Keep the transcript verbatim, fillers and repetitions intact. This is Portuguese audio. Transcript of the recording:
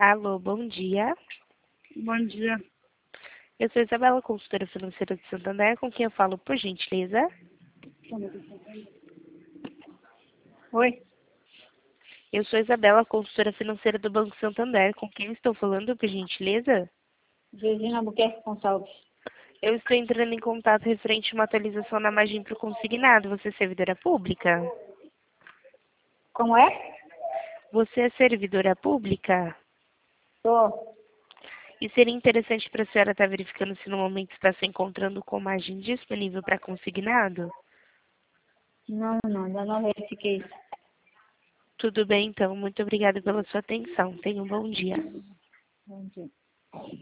Alô, bom dia. Bom dia. Eu sou Isabela, consultora financeira de Santander, com quem eu falo, por gentileza. Oi? Eu sou Isabela, consultora financeira do Banco Santander, com quem eu estou falando, por gentileza. Georgina Albuquerque Gonçalves. Eu estou entrando em contato referente a uma atualização na margem para o consignado. Você é servidora pública? Como é? Você é servidora pública? Tô. E seria interessante para a senhora estar verificando se no momento está se encontrando com margem disponível para consignado? Não, não, ainda não verifiquei isso. Tudo bem, então. Muito obrigada pela sua atenção. Tenha um bom dia. Bom dia.